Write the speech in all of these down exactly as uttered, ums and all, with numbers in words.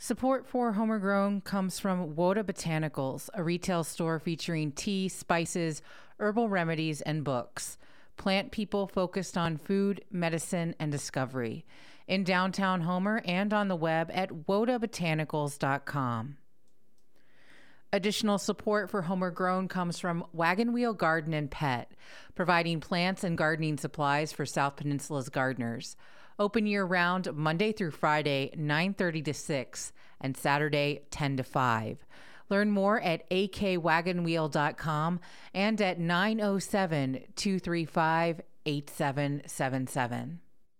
Support for Homer Grown comes from Woda Botanicals, a retail store featuring tea, spices, herbal remedies, and books. Plant people focused on food, medicine, and discovery. In downtown Homer and on the web at woda botanicals dot com. Additional support for Homer Grown comes from Wagon Wheel Garden and Pet, providing plants and gardening supplies for South Peninsula's gardeners. Open year-round Monday through Friday, nine thirty to six, and Saturday, ten to five. Learn more at a k wagon wheel dot com and at nine oh seven, two three five, eight seven seven seven.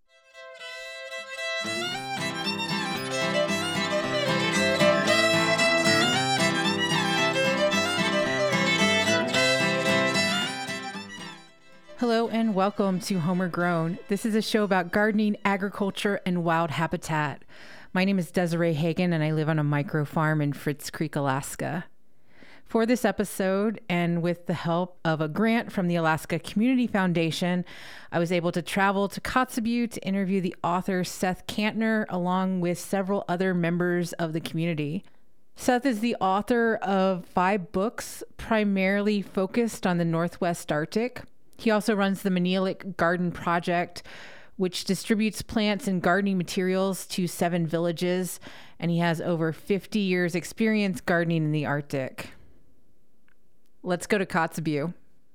Hello and welcome to Homer Grown. This is a show about gardening, agriculture, and wild habitat. My name is Desiree Hagen, and I live on a micro farm in Fritz Creek, Alaska. For this episode, and with the help of a grant from the Alaska Community Foundation, I was able to travel to Kotzebue to interview the author Seth Kantner, along with several other members of the community. Seth is the author of five books, primarily focused on the Northwest Arctic. He also runs the Manilik Garden Project, which distributes plants and gardening materials to seven villages, and he has over fifty years experience gardening in the Arctic. Let's go to Kotzebue.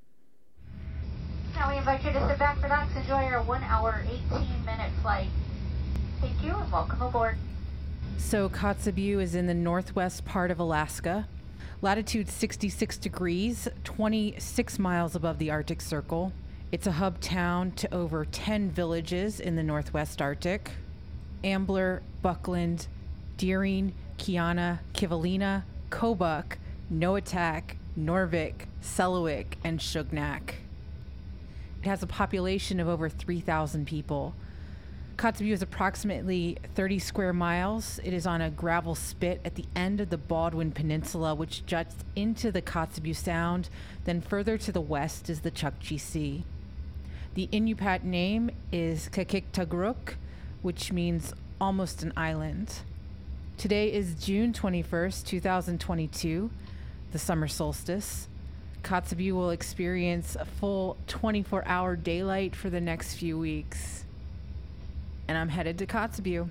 Now we invite you to sit back, relax, enjoy our one hour, eighteen minute flight. Thank you and welcome aboard. So Kotzebue is in the northwest part of Alaska. Latitude sixty-six degrees, twenty-six miles above the Arctic Circle. It's a hub town to over ten villages in the Northwest Arctic. Ambler, Buckland, Deering, Kiana, Kivalina, Kobuk, Noatak, Norvik, Selawik, and Shugnak. It has a population of over three thousand people. Kotzebue is approximately thirty square miles. It is on a gravel spit at the end of the Baldwin Peninsula, which juts into the Kotzebue Sound. Then further to the west is the Chukchi Sea. The Inupiat name is Kakiktagruk, which means almost an island. Today is June twenty-first, twenty twenty-two, the summer solstice. Kotzebue will experience a full twenty-four hour daylight for the next few weeks. And I'm headed to Kotzebue.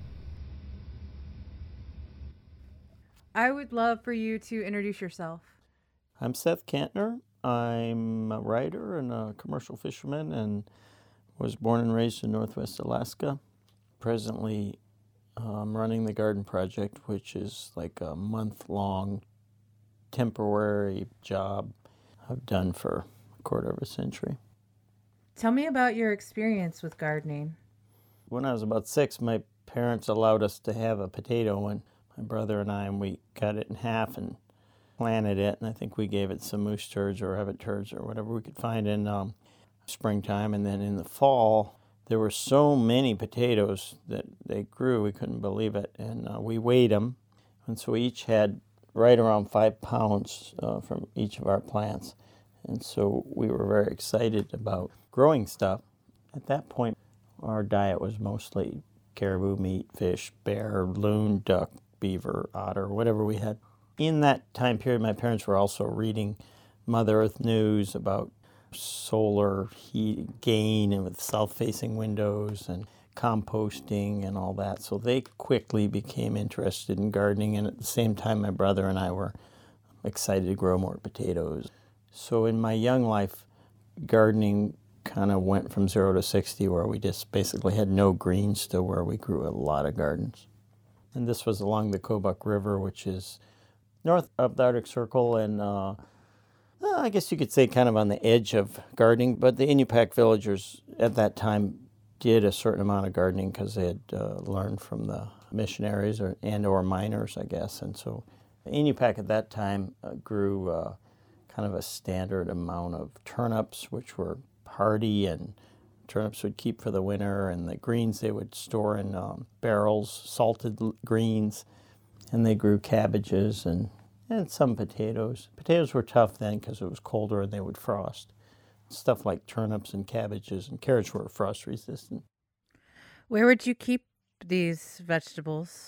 I would love for you to introduce yourself. I'm Seth Kantner. I'm a writer and a commercial fisherman and was born and raised in Northwest Alaska. Presently, I'm running the Garden Project, which is like a month-long temporary job I've done for a quarter of a century. Tell me about your experience with gardening. When I was about six, my parents allowed us to have a potato, and my brother and I, and we cut it in half and planted it, and I think we gave it some moose turds or rabbit turds or whatever we could find in um, springtime. And then in the fall, there were so many potatoes that they grew, we couldn't believe it, and uh, we weighed them, and so we each had right around five pounds uh, from each of our plants. And so we were very excited about growing stuff. At that point, our diet was mostly caribou meat, fish, bear, loon, duck, beaver, otter, whatever we had. In that time period, my parents were also reading Mother Earth news about solar heat gain and with south-facing windows and composting and all that. So they quickly became interested in gardening, and at the same time, my brother and I were excited to grow more potatoes. So in my young life, gardening kind of went from zero to sixty, where we just basically had no greens to where we grew a lot of gardens. And this was along the Kobuk River, which is north of the Arctic Circle, and uh, I guess you could say kind of on the edge of gardening. But the Inupiaq villagers at that time did a certain amount of gardening because they had uh, learned from the missionaries or and or miners, I guess. And so the Inupiaq at that time uh, grew uh, kind of a standard amount of turnips, which were hardy, and turnips would keep for the winter, and the greens they would store in um, barrels, salted l- greens, and they grew cabbages and, and some potatoes. Potatoes were tough then because it was colder and they would frost. Stuff like turnips and cabbages and carrots were frost resistant. Where would you keep these vegetables?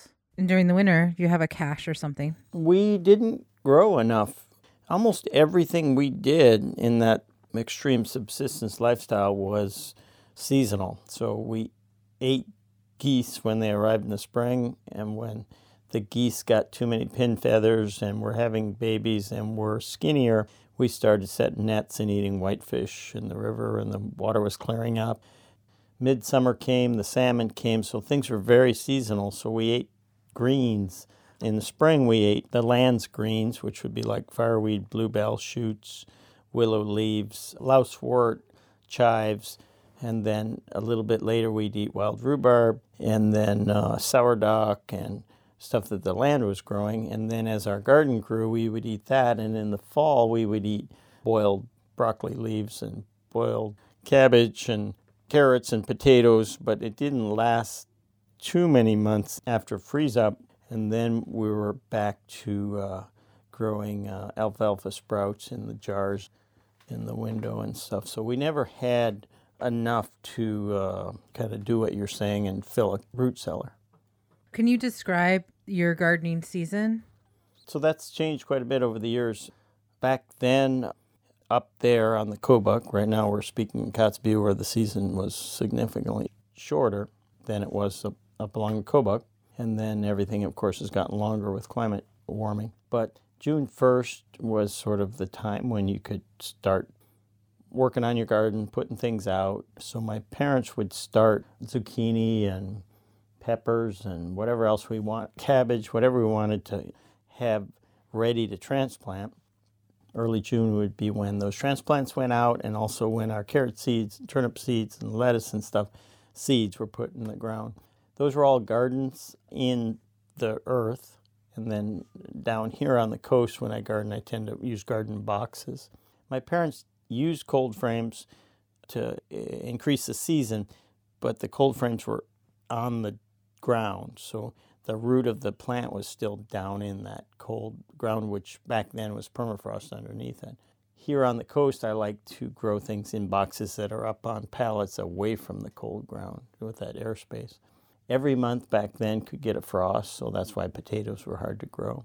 And during the winter, you have a cache or something. We didn't grow enough. Almost everything we did in that extreme subsistence lifestyle was seasonal. So we ate geese when they arrived in the spring, and when the geese got too many pin feathers and were having babies and were skinnier, we started setting nets and eating whitefish in the river, and the water was clearing up. Midsummer came, the salmon came, so things were very seasonal. So we ate greens. In the spring, we ate the land's greens, which would be like fireweed, bluebell shoots, willow leaves, lousewort, chives, and then a little bit later we'd eat wild rhubarb, and then uh, sourdock and stuff that the land was growing. And then as our garden grew, we would eat that, and in the fall we would eat boiled broccoli leaves and boiled cabbage and carrots and potatoes, but it didn't last too many months after freeze up, and then we were back to uh, growing uh, alfalfa sprouts in the jars in the window and stuff. So we never had enough to uh, kind of do what you're saying and fill a root cellar. Can you describe your gardening season? So that's changed quite a bit over the years. Back then, up there on the Kobuk, right now we're speaking in Kotzebue, where the season was significantly shorter than it was up, up along the Kobuk. And then everything, of course, has gotten longer with climate warming. But June first was sort of the time when you could start working on your garden, putting things out. So my parents would start zucchini and peppers and whatever else we want, cabbage, whatever we wanted to have ready to transplant. Early June would be when those transplants went out, and also when our carrot seeds, turnip seeds, and lettuce and stuff, seeds were put in the ground. Those were all gardens in the earth. And then down here on the coast, when I garden, I tend to use garden boxes. My parents used cold frames to increase the season, but the cold frames were on the ground, so the root of the plant was still down in that cold ground, which back then was permafrost underneath it. Here on the coast, I like to grow things in boxes that are up on pallets away from the cold ground with that airspace. Every month back then could get a frost, so that's why potatoes were hard to grow.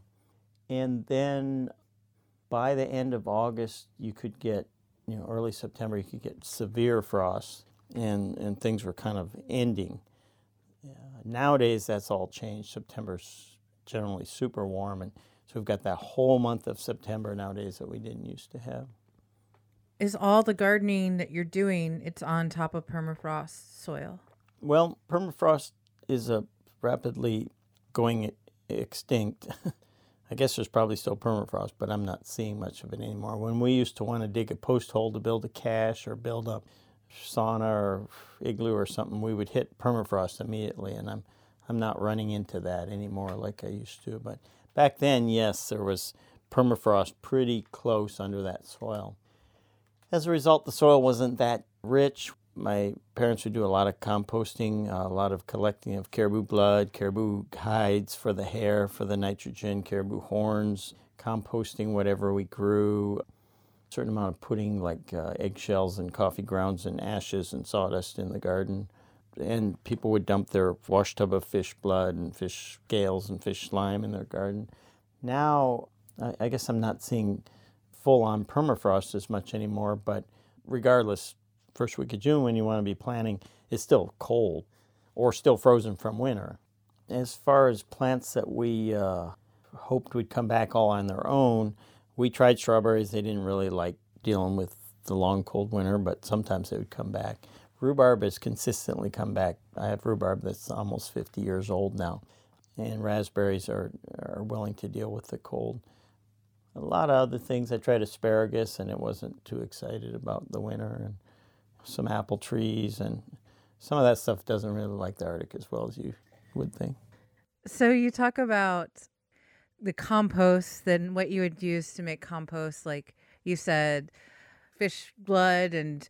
And then by the end of August, you could get, you know, early September, you could get severe frosts, and, and things were kind of ending. Uh, nowadays, that's all changed. September's generally super warm, and so we've got that whole month of September nowadays that we didn't used to have. Is all the gardening that you're doing, it's on top of permafrost soil? Well, permafrost is a rapidly going extinct. I guess there's probably still permafrost, but I'm not seeing much of it anymore. When we used to want to dig a post hole to build a cache or build a sauna or igloo or something, we would hit permafrost immediately, and I'm I'm not running into that anymore like I used to. But back then, yes, there was permafrost pretty close under that soil. As a result, the soil wasn't that rich. My parents would do a lot of composting, a lot of collecting of caribou blood, caribou hides for the hair, for the nitrogen, caribou horns, composting whatever we grew, a certain amount of putting like uh, eggshells and coffee grounds and ashes and sawdust in the garden. And people would dump their wash tub of fish blood and fish scales and fish slime in their garden. Now, I, I guess I'm not seeing full-on permafrost as much anymore, but regardless, first week of June when you want to be planting, it's still cold or still frozen from winter. As far as plants that we uh, hoped would come back all on their own, we tried strawberries. They didn't really like dealing with the long cold winter, but sometimes they would come back. Rhubarb has consistently come back. I have rhubarb that's almost fifty years old now, and raspberries are, are willing to deal with the cold. A lot of other things. I tried asparagus, and it wasn't too excited about the winter, and some apple trees, and some of that stuff doesn't really like the Arctic as well as you would think. So you talk about the compost, then what you would use to make compost, like you said, fish blood and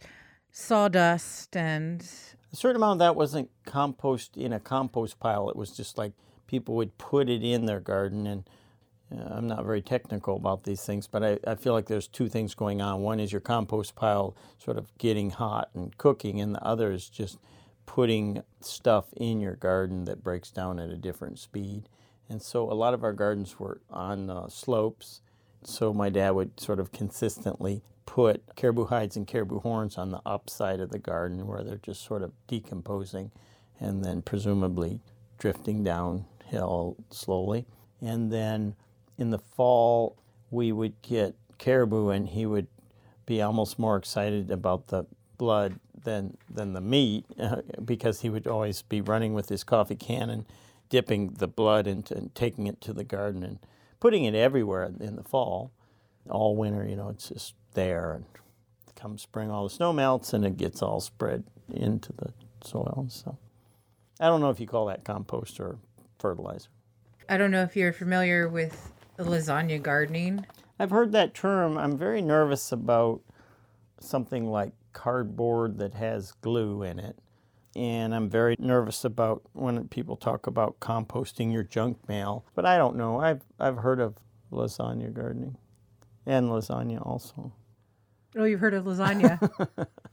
sawdust, and a certain amount of that wasn't compost in a compost pile. It was just like people would put it in their garden, and uh, I'm not very technical about these things, but I, I feel like there's two things going on. One is your compost pile sort of getting hot and cooking, and the other is just putting stuff in your garden that breaks down at a different speed. And so a lot of our gardens were on uh, slopes. So my dad would sort of consistently put caribou hides and caribou horns on the upside of the garden where they're just sort of decomposing and then presumably drifting downhill slowly. And then in the fall, we would get caribou, and he would be almost more excited about the blood than than the meat uh, because he would always be running with his coffee can and dipping the blood into and taking it to the garden and putting it everywhere in the fall. All winter, you know, it's just there. And come spring, all the snow melts and it gets all spread into the soil. So I don't know if you call that compost or fertilizer. I don't know if you're familiar with lasagna gardening. I've heard that term. I'm very nervous about something like cardboard that has glue in it. And I'm very nervous about when people talk about composting your junk mail. But I don't know. I've I've heard of lasagna gardening and lasagna also. Oh, you've heard of lasagna.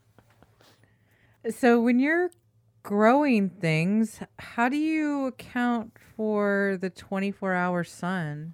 So when you're growing things, how do you account for the twenty-four hour sun?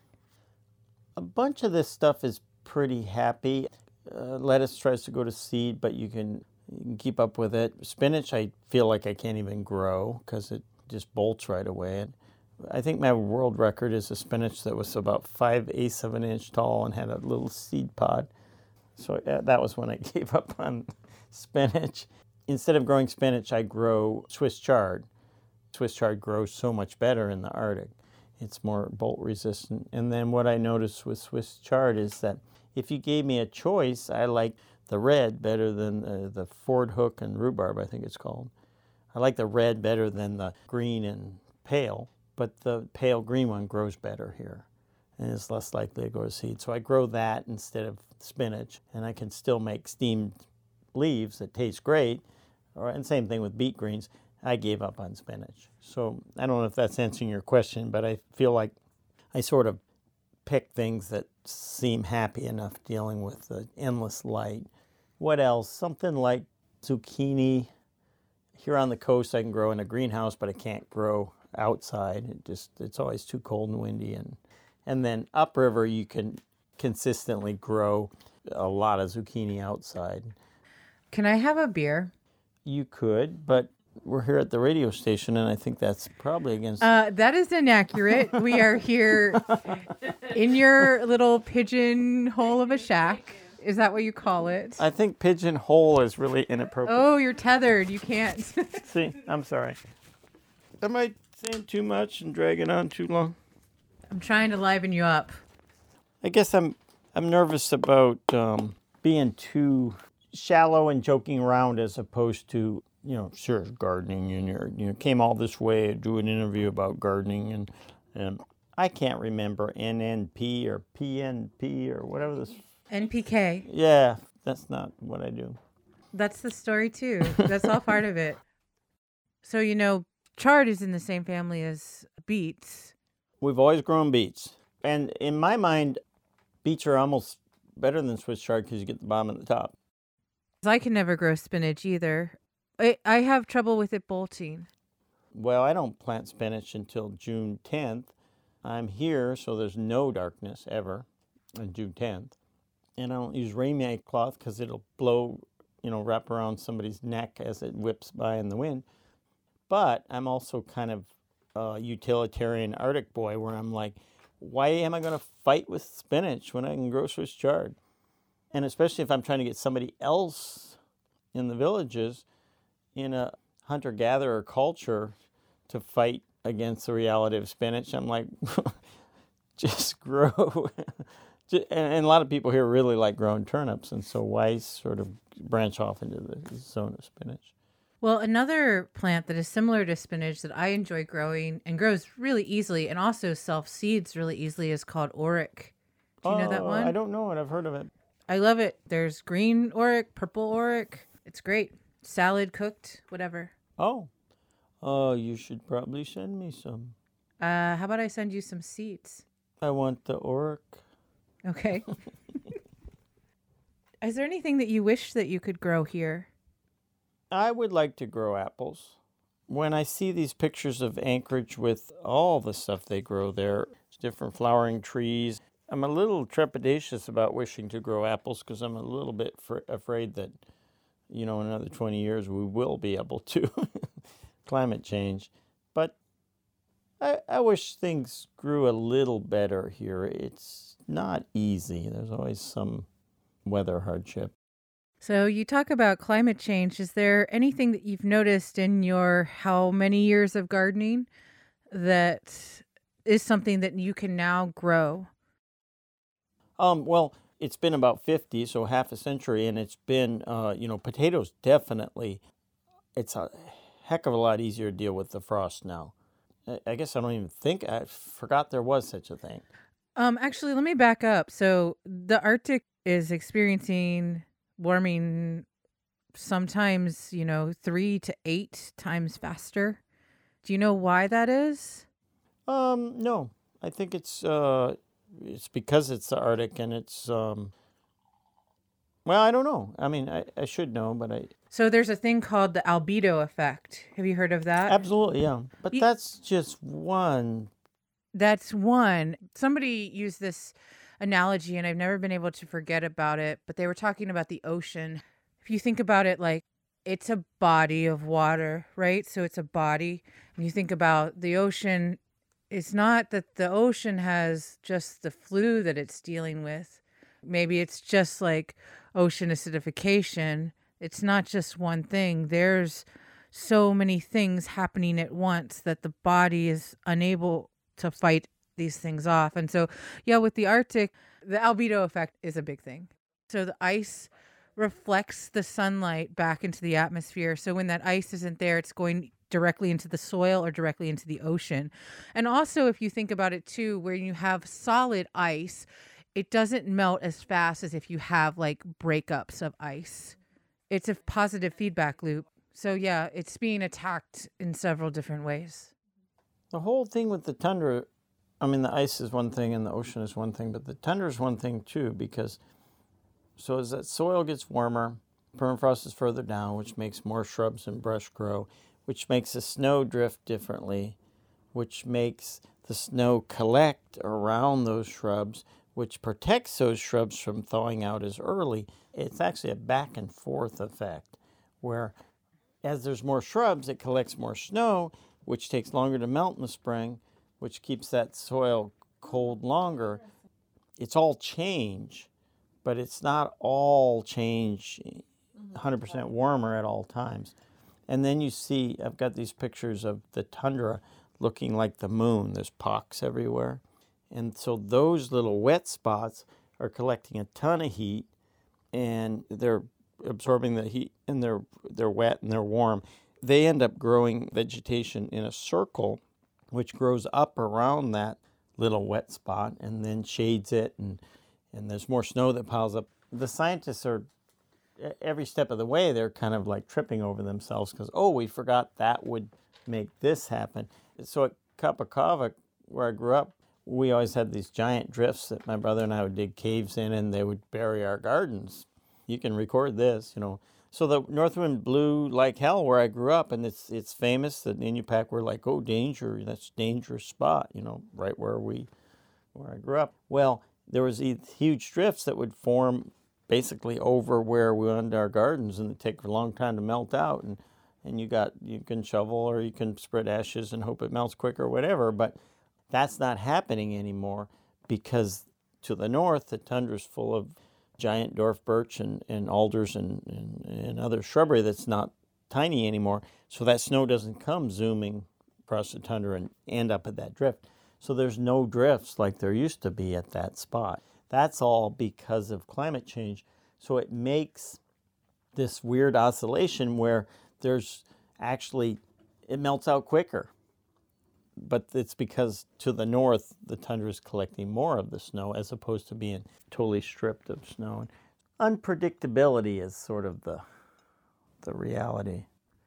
A bunch of this stuff is pretty happy. Uh, lettuce tries to go to seed, but you can, you can keep up with it. Spinach, I feel like I can't even grow because it just bolts right away. And I think my world record is a spinach that was about five eighths of an inch tall and had a little seed pod. So uh, that was when I gave up on spinach. Instead of growing spinach, I grow Swiss chard. Swiss chard grows so much better in the Arctic. It's more bolt resistant. And then what I noticed with Swiss chard is that if you gave me a choice, I like the red better than the, the Ford hook and rhubarb, I think it's called. I like the red better than the green and pale, but the pale green one grows better here and is less likely to go to seed. So I grow that instead of spinach, and I can still make steamed leaves that taste great. Or, and same thing with beet greens. I gave up on spinach. So I don't know if that's answering your question, but I feel like I sort of pick things that seem happy enough dealing with the endless light. What else? Something like zucchini. Here on the coast I can grow in a greenhouse, but I can't grow outside. It just it's always too cold and windy. And, and then upriver you can consistently grow a lot of zucchini outside. Can I have a beer? You could, but we're here at the radio station, and I think that's probably against... Uh, that is inaccurate. We are here in your little pigeonhole of a shack. Is that what you call it? I think pigeonhole is really inappropriate. Oh, you're tethered. You can't. See, I'm sorry. Am I saying too much and dragging on too long? I'm trying to liven you up. I guess I'm I'm nervous about um, being too shallow and joking around as opposed to, you know, sure, gardening. And you're, you know, came all this way to do an interview about gardening. And, and I can't remember N N P or P N P or whatever this... N P K. Yeah, that's not what I do. That's the story, too. That's all part of it. So, you know, chard is in the same family as beets. We've always grown beets. And in my mind, beets are almost better than Swiss chard because you get the bottom and the top. I can never grow spinach either. I, I have trouble with it bolting. Well, I don't plant spinach until June tenth. I'm here, so there's no darkness ever on June tenth. And I don't use rainmake cloth because it'll blow, you know, wrap around somebody's neck as it whips by in the wind. But I'm also kind of a utilitarian Arctic boy where I'm like, why am I going to fight with spinach when I can grow Swiss chard? And especially if I'm trying to get somebody else in the villages in a hunter-gatherer culture to fight against the reality of spinach, I'm like, just grow. And a lot of people here really like growing turnips, and so why sort of branch off into the zone of spinach? Well, another plant that is similar to spinach that I enjoy growing and grows really easily and also self-seeds really easily is called auric. Do you oh, know that one? I don't know it. I've heard of it. I love it. There's green auric, purple auric. It's great. Salad, cooked, whatever. Oh. Oh, you should probably send me some. Uh, how about I send you some seeds? I want the auric. Okay. Is there anything that you wish that you could grow here? I would like to grow apples. when I see these pictures of Anchorage with all the stuff they grow there, different flowering trees, I'm a little trepidatious about wishing to grow apples because I'm a little bit fr- afraid that, you know, in another twenty years we will be able to. Climate change. But I, I wish things grew a little better here. It's not easy. There's always some weather hardship. So you talk about climate change. Is there anything that you've noticed in your how many years of gardening that is something that you can now grow? Um, well, it's been about fifty, so half a century, and it's been, uh, you know, potatoes definitely, it's a heck of a lot easier to deal with the frost now. I, I guess I don't even think, I forgot there was such a thing. Um, actually, let me back up. So the Arctic is experiencing warming sometimes, you know, three to eight times faster. Do you know why that is? Um, no, I think it's, uh, it's because it's the Arctic and it's, um, well, I don't know. I mean, I, I should know, but I... So there's a thing called the albedo effect. Have you heard of that? Absolutely, yeah. But You- that's just one. That's one. Somebody used this analogy, and I've never been able to forget about it, but they were talking about the ocean. If you think about it, like it's a body of water, right? So it's a body. And you think about the ocean, it's not that the ocean has just the flu that it's dealing with. Maybe it's just like ocean acidification. It's not just one thing. There's so many things happening at once that the body is unable to fight these things off. And so, yeah, with the Arctic, the albedo effect is a big thing. So the ice reflects the sunlight back into the atmosphere. So when that ice isn't there, it's going directly into the soil or directly into the ocean. And also, if you think about it too, where you have solid ice, it doesn't melt as fast as if you have like breakups of ice. It's a positive feedback loop. So yeah, it's being attacked in several different ways. The whole thing with the tundra, I mean, the ice is one thing and the ocean is one thing, but the tundra is one thing too, because so as that soil gets warmer, permafrost is further down, which makes more shrubs and brush grow, which makes the snow drift differently, which makes the snow collect around those shrubs, which protects those shrubs from thawing out as early. It's actually a back and forth effect, where as there's more shrubs, it collects more snow, which takes longer to melt in the spring, which keeps that soil cold longer. It's all change, but it's not all change one hundred percent warmer at all times. And then you see, I've got these pictures of the tundra looking like the moon. There's pocks everywhere. And so those little wet spots are collecting a ton of heat, and they're absorbing the heat, and they're they're wet and they're warm. They end up growing vegetation in a circle, which grows up around that little wet spot and then shades it, and and there's more snow that piles up. The scientists are, every step of the way, they're kind of like tripping over themselves because, oh, we forgot that would make this happen. So at Kapakava, where I grew up, we always had these giant drifts that my brother and I would dig caves in, and they would bury our gardens. You can record this, you know. So the north wind blew like hell where I grew up, and it's it's famous that Inupiaq were like, oh, danger, that's a dangerous spot, you know, right where we, where I grew up. Well, there was these huge drifts that would form basically over where we owned our gardens, and it'd take a long time to melt out. And, and you got, you can shovel or you can spread ashes and hope it melts quicker or whatever, but that's not happening anymore because to the north, the tundra's full of giant dwarf birch and, and alders and, and, and other shrubbery that's not tiny anymore. So that snow doesn't come zooming across the tundra and end up at that drift. So there's no drifts like there used to be at that spot. That's all because of climate change. So it makes this weird oscillation where there's actually, it melts out quicker. But it's because to the north, the tundra is collecting more of the snow as opposed to being totally stripped of snow. Unpredictability is sort of the the reality.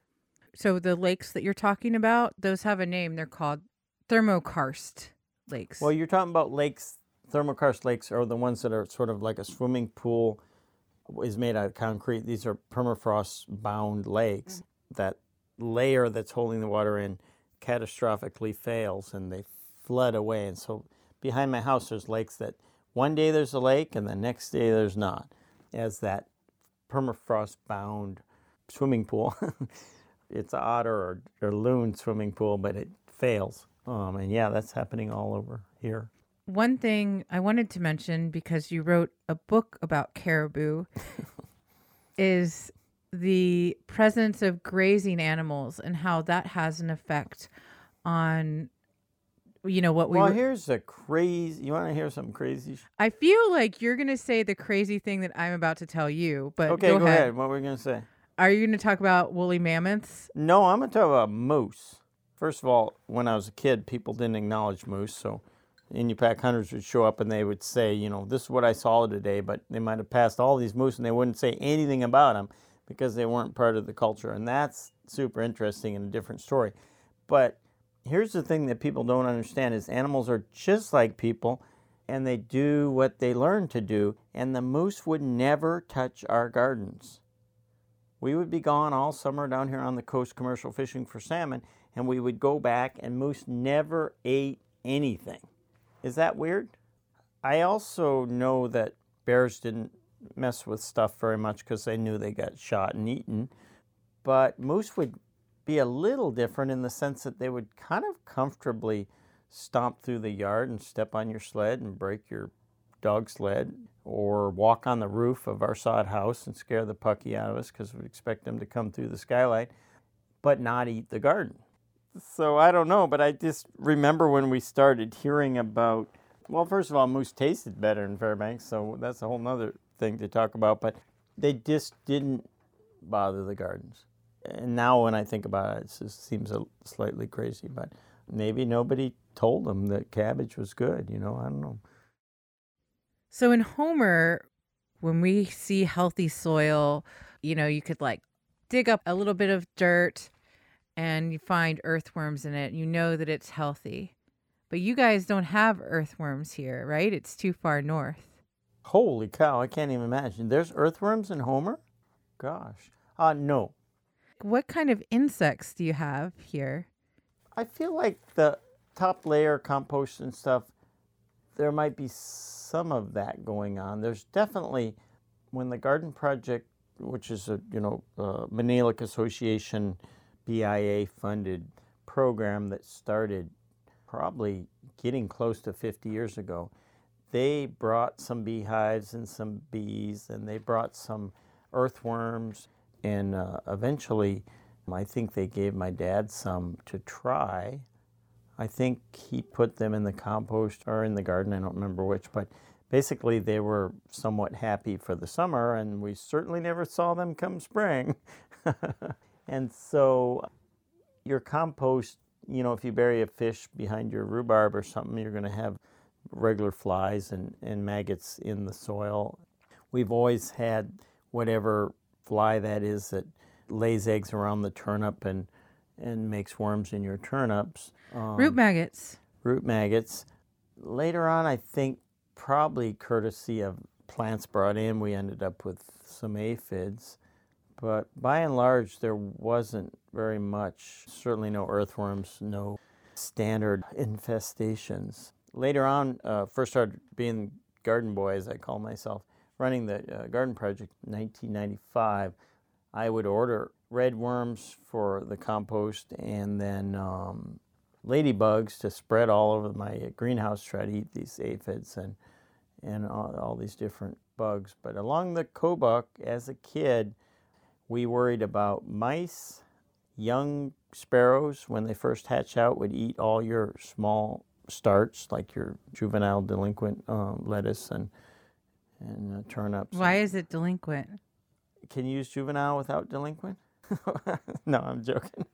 So the lakes that you're talking about, those have a name. They're called thermokarst lakes. Well, you're talking about lakes, thermokarst lakes are the ones that are sort of like a swimming pool is made out of concrete. These are permafrost-bound lakes that layer that's holding the water in catastrophically fails and they flood away. And so behind my house, there's lakes that one day there's a lake and the next day there's not, as that permafrost-bound swimming pool. It's an otter or, or loon swimming pool, but it fails. Um, and yeah, that's happening all over here. One thing I wanted to mention, because you wrote a book about caribou, is the presence of grazing animals and how that has an effect on, you know, what we Well, were- here's a crazy, you want to hear something crazy? I feel like you're going to say the crazy thing that I'm about to tell you, but Okay, go, go, ahead. ahead. What were we going to say? Are you going to talk about woolly mammoths? No, I'm going to talk about moose. First of all, when I was a kid, people didn't acknowledge moose, so Inupiaq hunters would show up and they would say, you know, this is what I saw today, but they might have passed all these moose and they wouldn't say anything about them because they weren't part of the culture. And that's super interesting and a different story. But here's the thing that people don't understand is animals are just like people and they do what they learn to do. And the moose would never touch our gardens. We would be gone all summer down here on the coast commercial fishing for salmon, and we would go back and moose never ate anything. Is that weird? I also know that bears didn't mess with stuff very much because they knew they got shot and eaten. But moose would be a little different in the sense that they would kind of comfortably stomp through the yard and step on your sled and break your dog sled, or walk on the roof of our sod house and scare the pucky out of us because we expect them to come through the skylight, but not eat the garden. So I don't know, but I just remember when we started hearing about, well, first of all, moose tasted better in Fairbanks, so that's a whole nother thing to talk about, but they just didn't bother the gardens. And now when I think about it, it just seems a slightly crazy, but maybe nobody told them that cabbage was good, you know, I don't know. So in Homer, when we see healthy soil, you know, you could like dig up a little bit of dirt and you find earthworms in it. You know that it's healthy. But you guys don't have earthworms here, right? It's too far north. Holy cow, I can't even imagine. There's earthworms in Homer? Gosh. Uh, no. What kind of insects do you have here? I feel like the top layer compost and stuff, there might be some of that going on. There's definitely, when the Garden Project, which is a, you know, uh, Manalik Association B I A funded program that started probably getting close to fifty years ago, they brought some beehives and some bees, and they brought some earthworms, and uh, eventually I think they gave my dad some to try. I think he put them in the compost or in the garden, I don't remember which, but basically they were somewhat happy for the summer, and we certainly never saw them come spring. And so your compost, you know, if you bury a fish behind your rhubarb or something, you're going to have regular flies and, and maggots in the soil. We've always had whatever fly that is that lays eggs around the turnip and, and makes worms in your turnips. Um, Root maggots. Root maggots. Later on, I think probably courtesy of plants brought in, we ended up with some aphids. But by and large, there wasn't very much, certainly no earthworms, no standard infestations. Later on, uh, first started being garden boy, as I call myself, running the uh, Garden Project in nineteen ninety-five. I would order red worms for the compost and then um, ladybugs to spread all over my greenhouse, try to eat these aphids and, and all, all these different bugs. But along the Kobuk, as a kid, we worried about mice. Young sparrows, when they first hatch out, would eat all your small starts, like your juvenile delinquent um, lettuce and and uh, turnips. Why is it delinquent? Can you use juvenile without delinquent? No, I'm joking.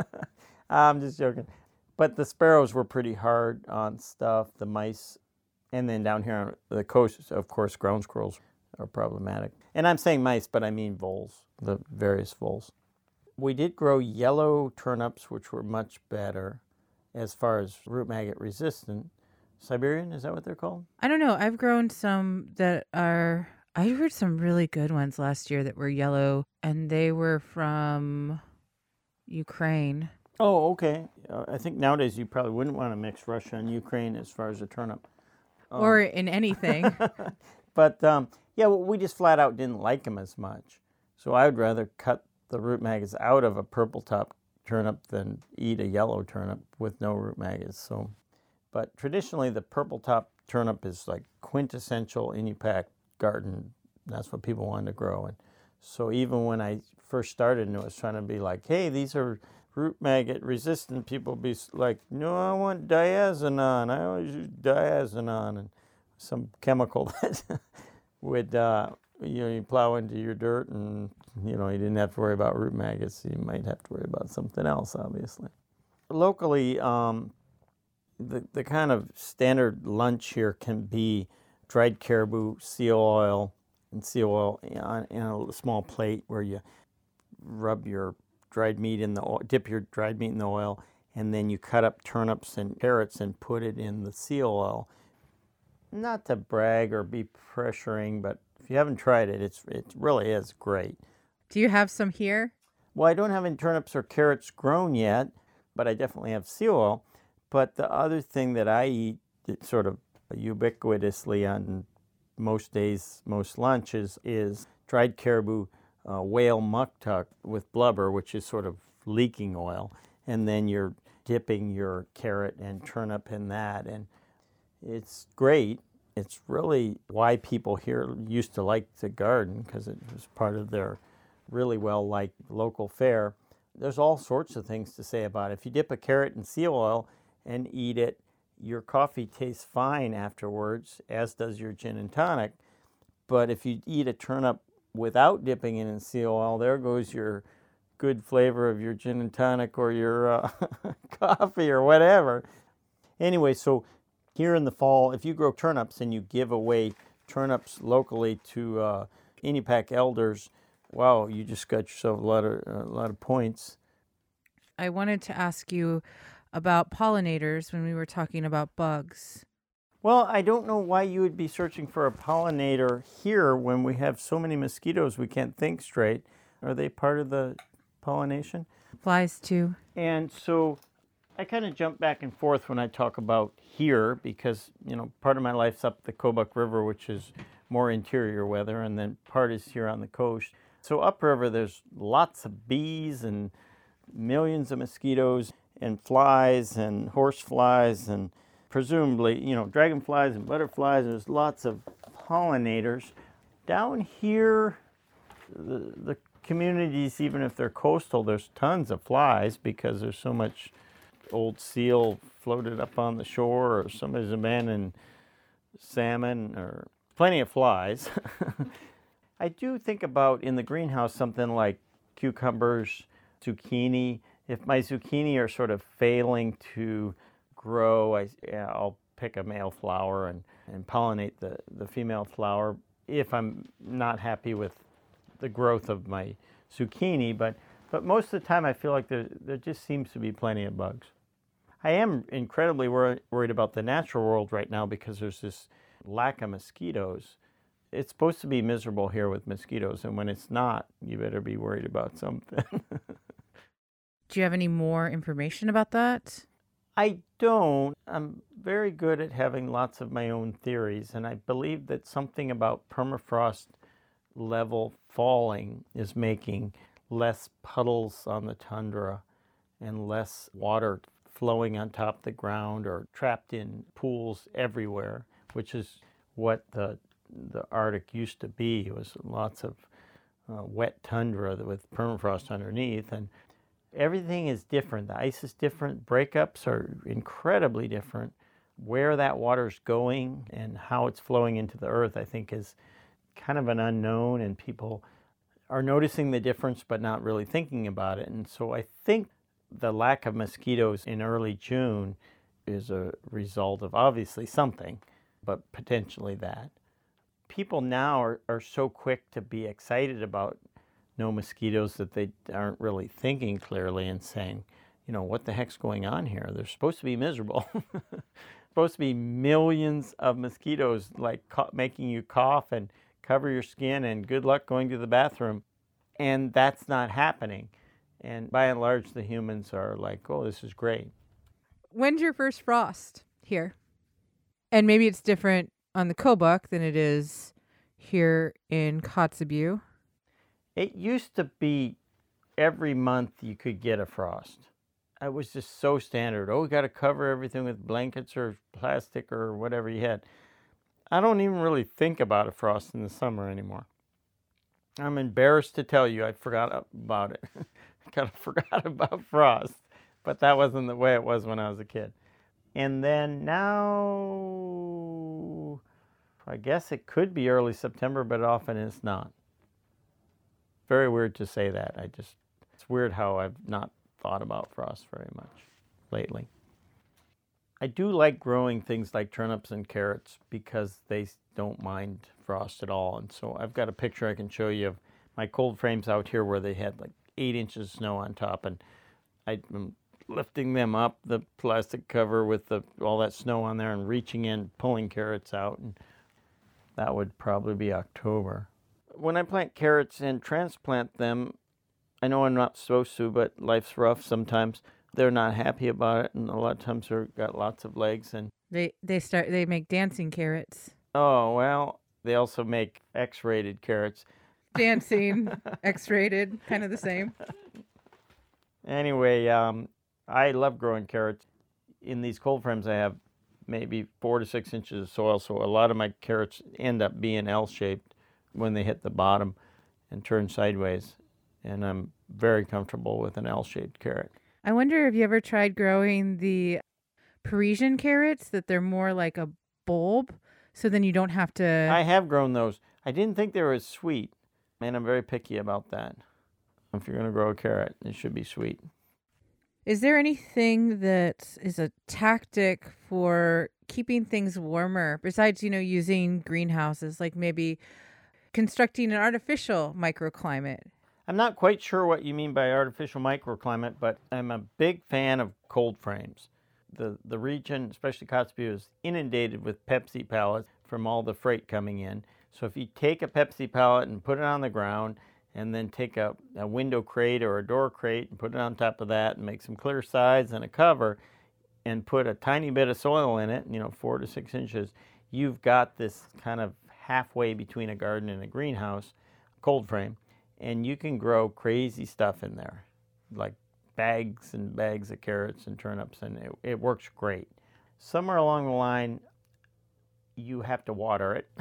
I'm just joking. But the sparrows were pretty hard on stuff. The mice, and then down here on the coast, of course, ground squirrels are problematic. And I'm saying mice, but I mean voles, the various voles. We did grow yellow turnips, which were much better as far as root maggot resistant. Siberian, is that what they're called? I don't know. I've grown some that are, I heard some really good ones last year that were yellow, and they were from Ukraine. Oh, okay. Uh, I think nowadays you probably wouldn't want to mix Russia and Ukraine as far as a turnip. Um, or in anything. But um, yeah, well, we just flat out didn't like them as much. So I would rather cut the root maggots out of a purple top turnip than eat a yellow turnip with no root maggots. So, but traditionally the purple top turnip is like quintessential Inupiaq garden. That's what people wanted to grow. And so even when I first started and it was trying to be like, hey, these are root maggot resistant, people be like, no, I want diazinon. I always use diazinon, and some chemical that would, uh, you know, you plow into your dirt and, you know, you didn't have to worry about root maggots. You might have to worry about something else, obviously. Locally, um, the, the kind of standard lunch here can be dried caribou, seal oil, and seal oil on, in a small plate where you rub your dried meat in the oil, dip your dried meat in the oil, and then you cut up turnips and carrots and put it in the seal oil. Not to brag or be pressuring, but if you haven't tried it, it's it really is great. Do you have some here? Well, I don't have any turnips or carrots grown yet, but I definitely have seal oil. But the other thing that I eat sort of ubiquitously on most days, most lunches, is dried caribou uh, whale muktuk with blubber, which is sort of leaking oil. And then you're dipping your carrot and turnip in that. And it's great. It's really why people here used to like to garden, because it was part of their really well-liked local fare. There's all sorts of things to say about it. If you dip a carrot in seal oil and eat it, your coffee tastes fine afterwards, as does your gin and tonic. But if you eat a turnip without dipping it in seal oil, there goes your good flavor of your gin and tonic or your uh, coffee or whatever. Anyway, so here in the fall, if you grow turnips and you give away turnips locally to uh, Inupiaq elders, wow, you just got yourself a lot of a lot of points. I wanted to ask you about pollinators when we were talking about bugs. Well, I don't know why you would be searching for a pollinator here when we have so many mosquitoes we can't think straight. Are they part of the pollination? Flies too. And so I kind of jump back and forth when I talk about here because, you know, part of my life's up the Kobuk River, which is more interior weather, and then part is here on the coast. So upriver, there's lots of bees and millions of mosquitoes and flies and horse flies and presumably, you know, dragonflies and butterflies. There's lots of pollinators. Down here, the, the communities, even if they're coastal, there's tons of flies because there's so much old seal floated up on the shore, or somebody's abandoned salmon, or plenty of flies. I do think about in the greenhouse something like cucumbers, zucchini. If my zucchini are sort of failing to grow, I, yeah, I'll pick a male flower and, and pollinate the, the female flower if I'm not happy with the growth of my zucchini. But, but most of the time I feel like there, there just seems to be plenty of bugs. I am incredibly wor- worried about the natural world right now because there's this lack of mosquitoes. It's supposed to be miserable here with mosquitoes, and when it's not, you better be worried about something. Do you have any more information about that? I don't. I'm very good at having lots of my own theories, and I believe that something about permafrost level falling is making less puddles on the tundra and less water flowing on top of the ground or trapped in pools everywhere, which is what the the Arctic used to be. It was lots of uh, wet tundra with permafrost underneath, and everything is different. The ice is different. Breakups are incredibly different. Where that water's going and how it's flowing into the earth, I think, is kind of an unknown, and people are noticing the difference but not really thinking about it. And so I think the lack of mosquitoes in early June is a result of obviously something, but potentially that. People now are, are so quick to be excited about no mosquitoes that they aren't really thinking clearly and saying, you know, what the heck's going on here? They're supposed to be miserable. Supposed to be millions of mosquitoes like ca- making you cough and cover your skin and good luck going to the bathroom. And that's not happening. And by and large, the humans are like, oh, this is great. When's your first frost here? And maybe it's different on the Kobuk than it is here in Kotzebue. It used to be every month you could get a frost. It was just so standard. Oh, we got to cover everything with blankets or plastic or whatever you had. I don't even really think about a frost in the summer anymore. I'm embarrassed to tell you I forgot about it. I kind of forgot about frost, but that wasn't the way it was when I was a kid. And then now, I guess it could be early September, but often it's not. Very weird to say that. I just, it's weird how I've not thought about frost very much lately. I do like growing things like turnips and carrots because they don't mind frost at all. And so I've got a picture I can show you of my cold frames out here where they had like eight inches of snow on top, and I'm lifting them up, the plastic cover with the all that snow on there, and reaching in, pulling carrots out, and that would probably be October. When I plant carrots and transplant them, I know I'm not supposed to, but life's rough sometimes. They're not happy about it, and a lot of times they've got lots of legs. And They they start they make dancing carrots. oh, well, they also make X-rated carrots. Dancing, X-rated, kind of the same. Anyway, um, I love growing carrots. In these cold frames, I have maybe four to six inches of soil, so a lot of my carrots end up being L-shaped when they hit the bottom and turn sideways. And I'm very comfortable with an L-shaped carrot. I wonder if you ever tried growing the Parisian carrots, that they're more like a bulb, so then you don't have to... I have grown those. I didn't think they were as sweet, and I'm very picky about that. If you're going to grow a carrot, it should be sweet. Is there anything that is a tactic for keeping things warmer besides, you know, using greenhouses, like maybe constructing an artificial microclimate? I'm not quite sure what you mean by artificial microclimate, but I'm a big fan of cold frames. The the region, especially Kotzebue, is inundated with Pepsi pallets from all the freight coming in. So if you take a Pepsi pallet and put it on the ground, and then take a, a window crate or a door crate and put it on top of that and make some clear sides and a cover and put a tiny bit of soil in it, you know, four to six inches, you've got this kind of halfway between a garden and a greenhouse, cold frame. And you can grow crazy stuff in there, like bags and bags of carrots and turnips, and it, it works great. Somewhere along the line, you have to water it,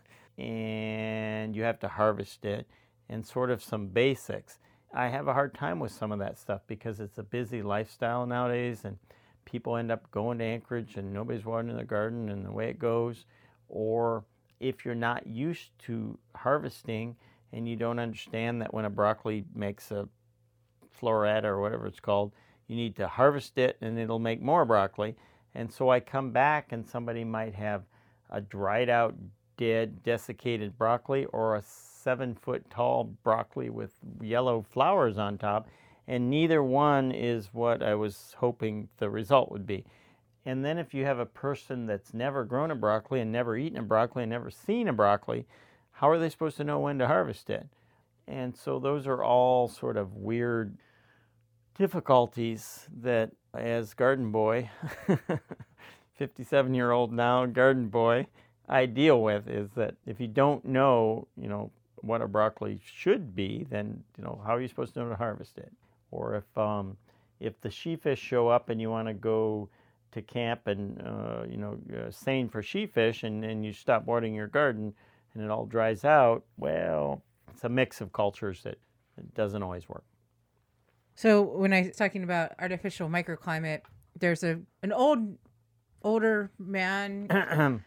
and you have to harvest it, and sort of some basics. I have a hard time with some of that stuff because it's a busy lifestyle nowadays, and people end up going to Anchorage, and nobody's watering their garden, and the way it goes. Or if you're not used to harvesting, and you don't understand that when a broccoli makes a floret or whatever it's called, you need to harvest it and it'll make more broccoli. And so I come back and somebody might have a dried out, dead, desiccated broccoli or a seven foot tall broccoli with yellow flowers on top, and neither one is what I was hoping the result would be. And then if you have a person that's never grown a broccoli and never eaten a broccoli and never seen a broccoli, how are they supposed to know when to harvest it? And so those are all sort of weird difficulties that as garden boy, fifty-seven-year-old now garden boy, I deal with, is that if you don't know, you know, what a broccoli should be, then, you know, how are you supposed to know to harvest it? Or if um, if the sheefish show up and you want to go to camp and, uh, you know, uh, seine for sheefish, and then you stop watering your garden, and it all dries out, well, it's a mix of cultures that it doesn't always work. So when I was talking about artificial microclimate, there's a an old, older man.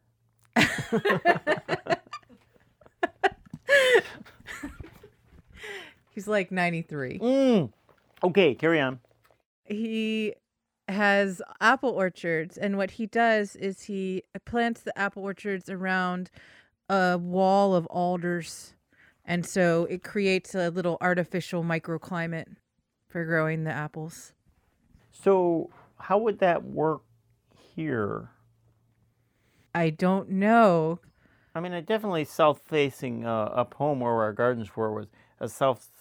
He's like ninety-three. Mm. Okay, carry on. He has apple orchards, and what he does is he plants the apple orchards around a wall of alders, and so it creates a little artificial microclimate for growing the apples. So how would that work here? I don't know. I mean, I definitely south-facing uh, up home where our gardens were was a south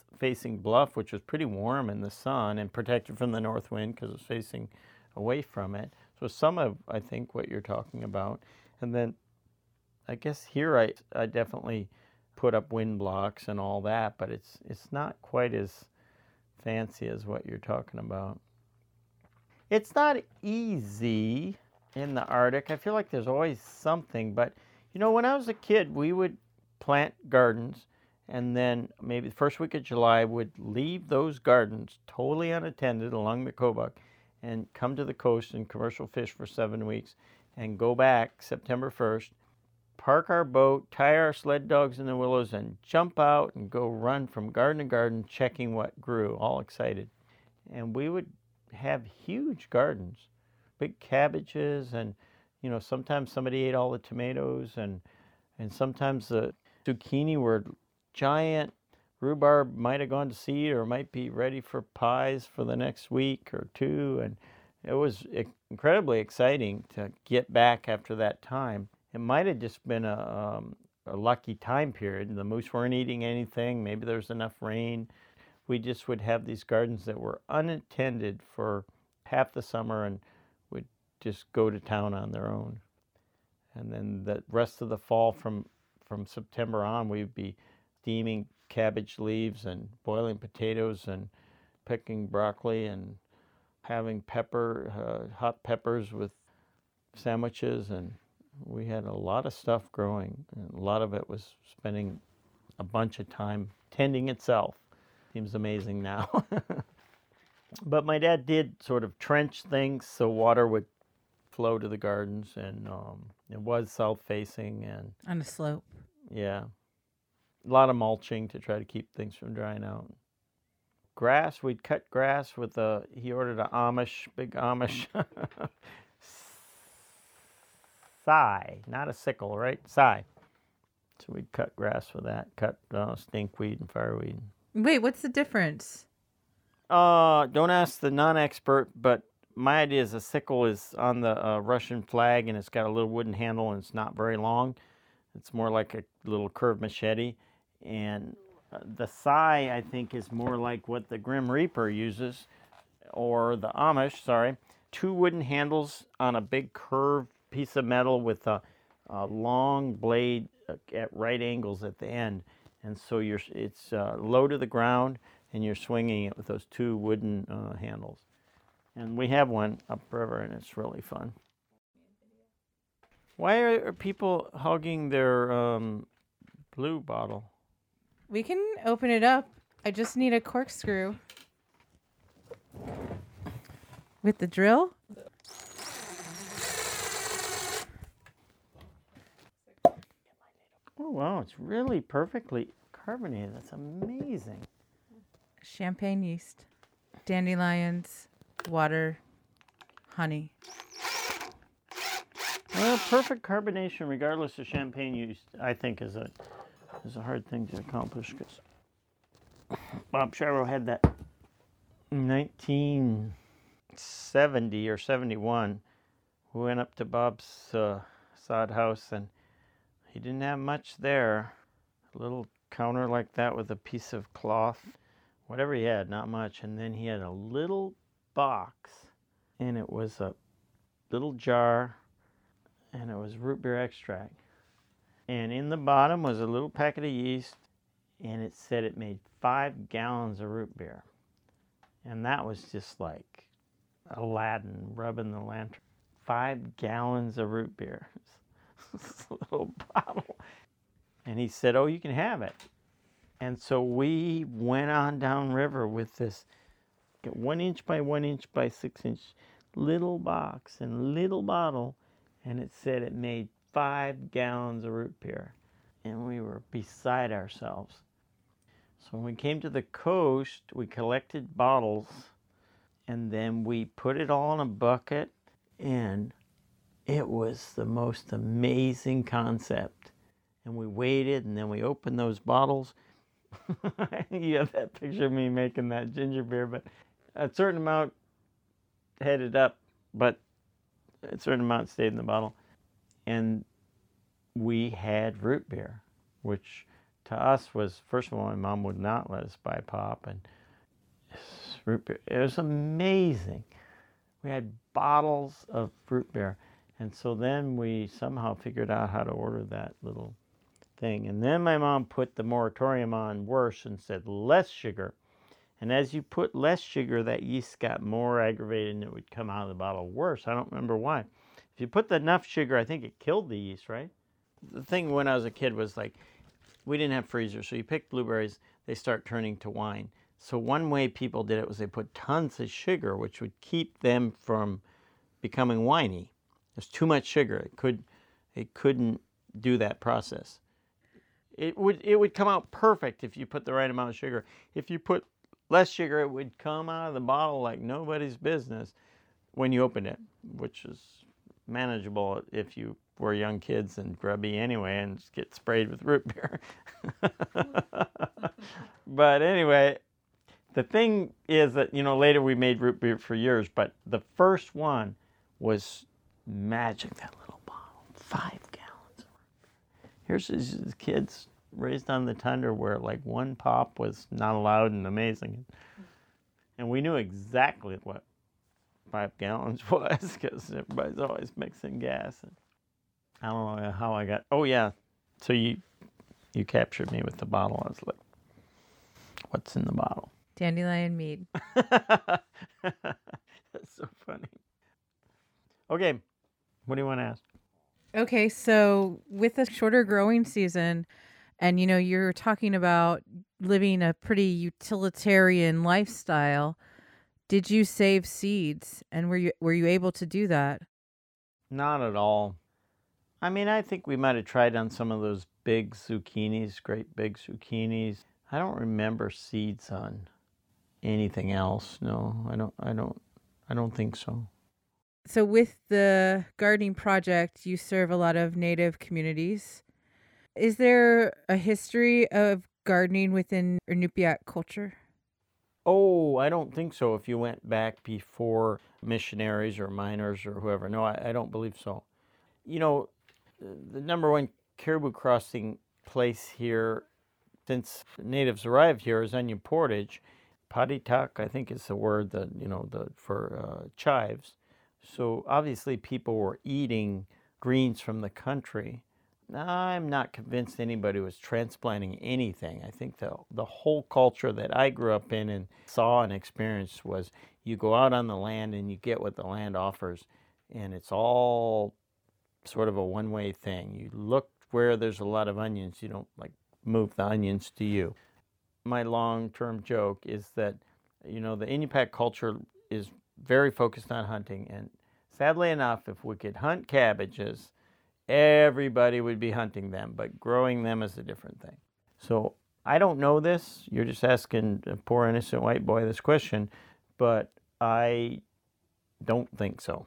facing Bluff, which was pretty warm in the sun and protected from the north wind because it was facing away from it. So some of, I think, what you're talking about. And then I guess here I, I definitely put up wind blocks and all that, but it's it's not quite as fancy as what you're talking about. It's not easy in the Arctic. I feel like there's always something, but you know, when I was a kid, we would plant gardens, and then maybe the first week of July would leave those gardens totally unattended along the Kobuk and come to the coast and commercial fish for seven weeks and go back September first, park our boat, tie our sled dogs in the willows, and jump out and go run from garden to garden checking what grew, all excited. And we would have huge gardens, big cabbages, and you know, sometimes somebody ate all the tomatoes, and and sometimes the zucchini were giant. Rhubarb might have gone to seed or might be ready for pies for the next week or two, and it was incredibly exciting to get back after that time. It might have just been a, um, a lucky time period. The moose weren't eating anything. Maybe there was enough rain. We just would have these gardens that were unattended for half the summer and would just go to town on their own. And then the rest of the fall, from, from September on, we'd be steaming cabbage leaves and boiling potatoes and picking broccoli and having pepper, uh, hot peppers with sandwiches. And we had a lot of stuff growing, and a lot of it was spending a bunch of time tending itself. Seems amazing now. But my dad did sort of trench things so water would flow to the gardens, and um, it was south-facing, and On a slope. yeah, a lot of mulching to try to keep things from drying out. Grass, we'd cut grass with a, he ordered an Amish, big Amish scythe, not a sickle, right? Scythe. So we'd cut grass with that, cut uh, stinkweed and fireweed. Wait, what's the difference? Uh, don't ask the non-expert, but my idea is a sickle is on the uh, Russian flag, and it's got a little wooden handle, and it's not very long. It's more like a little curved machete. And uh, the scythe, I think, is more like what the Grim Reaper uses, or the Amish, sorry. Two wooden handles on a big curved piece of metal with a, a long blade at right angles at the end. And so you're, it's uh, low to the ground, and you're swinging it with those two wooden uh, handles. And we have one upriver, and it's really fun. Why are people hugging their um, blue bottle? We can open it up. I just need a corkscrew. With the drill? Oh, wow, it's really perfectly carbonated. That's amazing. Champagne yeast, dandelions, water, honey. Well, perfect carbonation, regardless of champagne use, I think is a is a hard thing to accomplish. Because Bob Sharrow had that in nineteen seventy or seventy-one. We went up to Bob's uh, sod house, and he didn't have much there. A little counter like that with a piece of cloth, whatever he had, not much. And then he had a little box, and it was a little jar, and it was root beer extract. And in the bottom was a little packet of yeast, and it said it made five gallons of root beer. And that was just like Aladdin rubbing the lantern. Five gallons of root beer. This little bottle. And he said, oh, you can have it. And so we went on downriver with this one inch by one inch by six inch little box and little bottle, and it said it made five gallons of root beer. And we were beside ourselves. So when we came to the coast, we collected bottles, and then we put it all in a bucket, and it was the most amazing concept. And we waited, and then we opened those bottles. You have that picture of me making that ginger beer, but a certain amount headed up, but a certain amount stayed in the bottle. And we had root beer, which to us was, first of all, my mom would not let us buy pop, and root beer, it was amazing. We had bottles of root beer, and so then we somehow figured out how to order that little thing. And then my mom put the moratorium on worse and said less sugar. And as you put less sugar, that yeast got more aggravated and it would come out of the bottle worse. I don't remember why. If you put enough sugar, I think it killed the yeast, right? The thing when I was a kid was like, we didn't have freezers, so you pick blueberries, they start turning to wine. So one way people did it was they put tons of sugar, which would keep them from becoming winey. There's too much sugar. It could, it couldn't do that process. It would, it would come out perfect if you put the right amount of sugar. If you put less sugar, it would come out of the bottle like nobody's business when you opened it, which is manageable if you were young kids and grubby anyway and just get sprayed with root beer. But anyway, the thing is that, you know, later we made root beer for years, but the first one was magic, that little bottle, five gallons of root beer. Here's these kids raised on the tundra where like one pop was not allowed and amazing. And we knew exactly what five gallons was because everybody's always mixing gas. And I don't know how I got, oh yeah, so you you captured me with the bottle. I was like, what's in the bottle? Dandelion mead. That's so funny. Okay, what do you want to ask? Okay, so with the shorter growing season, and you know, you're talking about living a pretty utilitarian lifestyle, did you save seeds, and were you were you able to do that? Not at all. I mean, I think we might have tried on some of those big zucchinis, great big zucchinis. I don't remember seeds on anything else. No, I don't I don't I don't think so. So with the gardening project, you serve a lot of native communities. Is there a history of gardening within Inupiat culture? Oh, I don't think so if you went back before missionaries or miners or whoever. No, I, I don't believe so. You know, the number one caribou crossing place here since natives arrived here is Onion Portage. Paditak, I think is the word that, you know, the for uh, chives. So obviously people were eating greens from the country. I'm not convinced anybody was transplanting anything. I think the, the whole culture that I grew up in and saw and experienced was you go out on the land and you get what the land offers, and it's all sort of a one-way thing. You look where there's a lot of onions, you don't like move the onions to you. My long-term joke is that, you know, the Inupiat culture is very focused on hunting, and sadly enough, if we could hunt cabbages, everybody would be hunting them, but growing them is a different thing. So I don't know this. You're just asking a poor innocent white boy this question, but I don't think so.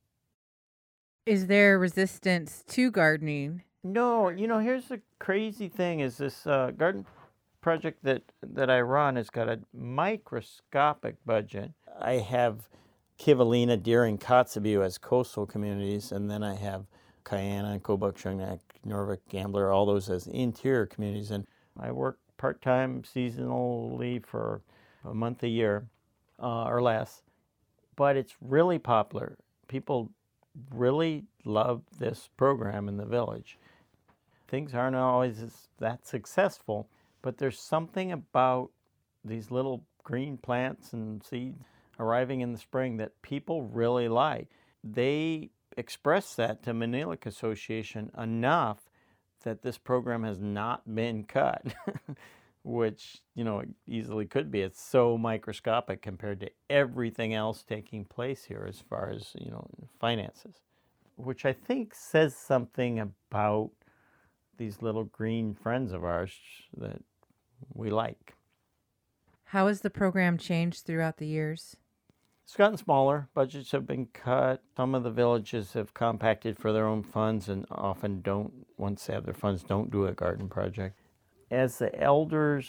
Is there resistance to gardening? No, you know, here's the crazy thing is this uh, garden project that, that I run has got a microscopic budget. I have Kivalina, Deering, Kotzebue as coastal communities, and then I have Kayana, Kobuk, Shungnak, Norvik, Gambler, all those as interior communities. And I work part-time seasonally for a month a year uh, or less. But it's really popular. People really love this program in the village. Things aren't always that successful, but there's something about these little green plants and seeds arriving in the spring that people really like. They express that to Manilic Association enough that this program has not been cut, which, you know, it easily could be. It's so microscopic compared to everything else taking place here as far as, you know, finances, which I think says something about these little green friends of ours that we like. How has the program changed throughout the years? It's gotten smaller. Budgets have been cut. Some of the villages have compacted for their own funds and often don't, once they have their funds, don't do a garden project. As the elders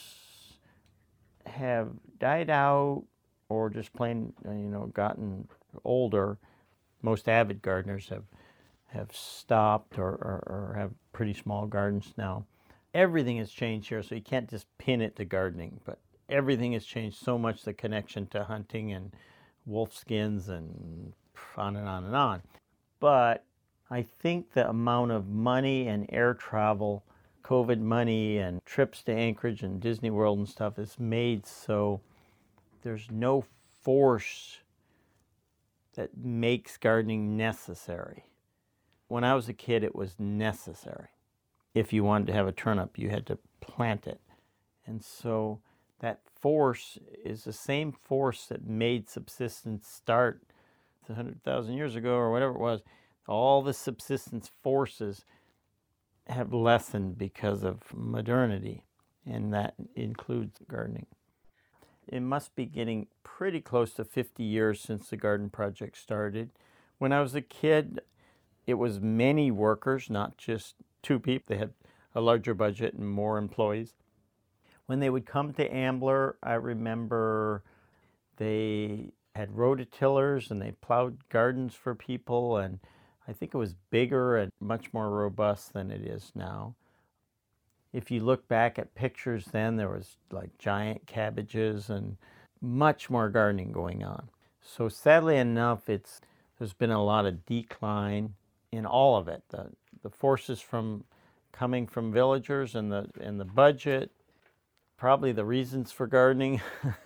have died out or just plain, you know, gotten older, most avid gardeners have have stopped or, or, or have pretty small gardens now. Everything has changed here, so you can't just pin it to gardening, but everything has changed so much, the connection to hunting and wolf skins and on and on and on. But I think the amount of money and air travel, COVID money and trips to Anchorage and Disney World and stuff is made so there's no force that makes gardening necessary. When I was a kid, it was necessary. If you wanted to have a turnip, you had to plant it. And so that force is the same force that made subsistence start one hundred thousand years ago or whatever it was. All the subsistence forces have lessened because of modernity, and that includes gardening. It must be getting pretty close to fifty years since the garden project started. When I was a kid, it was many workers, not just two people. They had a larger budget and more employees. When they would come to Ambler, I remember they had rototillers and they plowed gardens for people, and I think it was bigger and much more robust than it is now. If you look back at pictures then, there was like giant cabbages and much more gardening going on. So sadly enough, it's there's been a lot of decline in all of it. The, the forces from coming from villagers and the, and the budget, probably the reasons for gardening.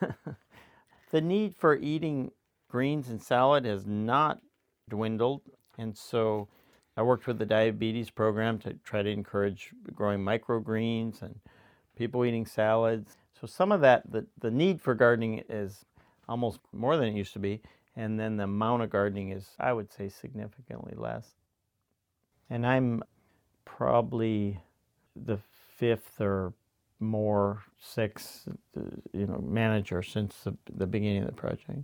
The need for eating greens and salad has not dwindled. And so I worked with the diabetes program to try to encourage growing microgreens and people eating salads. So some of that, the, the need for gardening is almost more than it used to be. And then the amount of gardening is, I would say, significantly less. And I'm probably the fifth or more, sixth, you know, manager since the, the beginning of the project.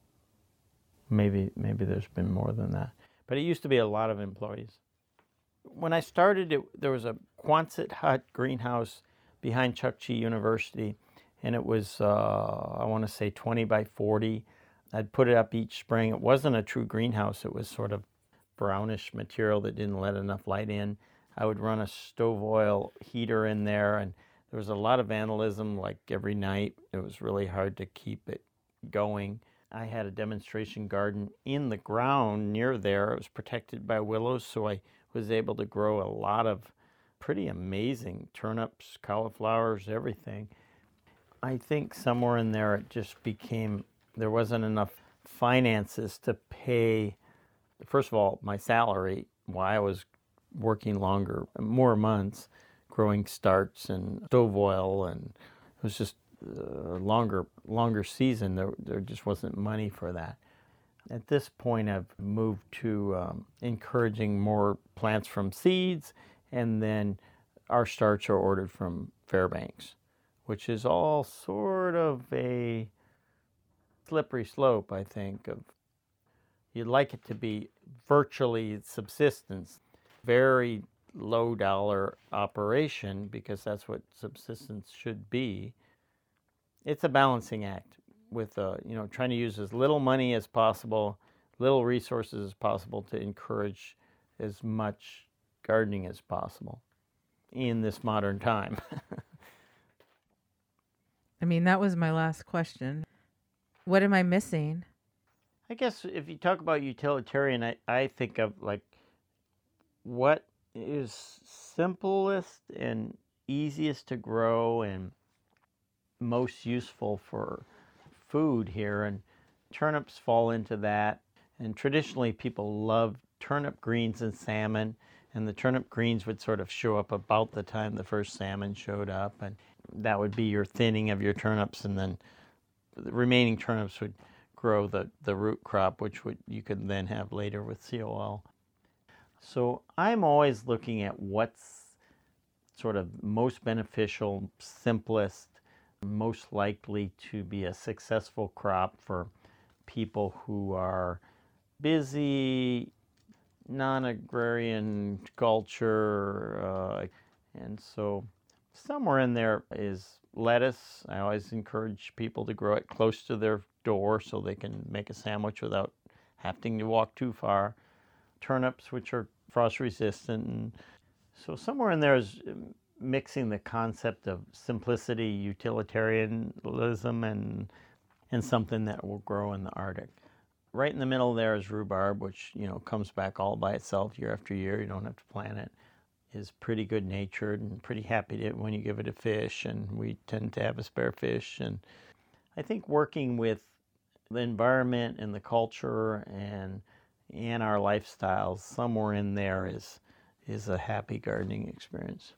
Maybe, maybe there's been more than that. But it used to be a lot of employees. When I started, it, there was a Quonset hut greenhouse behind Chukchi University, and it was, uh, I want to say, twenty by forty. I'd put it up each spring. It wasn't a true greenhouse. It was sort of brownish material that didn't let enough light in. I would run a stove oil heater in there, and there was a lot of vandalism, like every night. It was really hard to keep it going. I had a demonstration garden in the ground near there. It was protected by willows, so I was able to grow a lot of pretty amazing turnips, cauliflowers, everything. I think somewhere in there it just became, there wasn't enough finances to pay, first of all, my salary while I was working longer, more months, growing starts and stove oil, and it was just a longer, longer season. There, there just wasn't money for that. At this point, I've moved to um, encouraging more plants from seeds, and then our starts are ordered from Fairbanks, which is all sort of a slippery slope, I think. Of you'd like it to be virtually subsistence, very low dollar operation, because that's what subsistence should be. It's a balancing act with, uh, you know, trying to use as little money as possible, little resources as possible to encourage as much gardening as possible in this modern time. I mean, that was my last question. What am I missing? I guess if you talk about utilitarian, I, I think of like what is simplest and easiest to grow and most useful for food here, and turnips fall into that. And traditionally people love turnip greens and salmon, and the turnip greens would sort of show up about the time the first salmon showed up, and that would be your thinning of your turnips, and then the remaining turnips would grow the, the root crop, which would you could then have later with C O L. So I'm always looking at what's sort of most beneficial, simplest, most likely to be a successful crop for people who are busy, non-agrarian culture, uh, and so somewhere in there is lettuce. I always encourage people to grow it close to their door so they can make a sandwich without having to walk too far. Turnips, which are frost resistant, and so somewhere in there is mixing the concept of simplicity, utilitarianism, and and something that will grow in the Arctic. Right in the middle there is rhubarb, which, you know, comes back all by itself year after year. You don't have to plant it. Is pretty good natured and pretty happy to, when you give it a fish, and we tend to have a spare fish. And I think working with the environment and the culture and and our lifestyles, somewhere in there is is a happy gardening experience.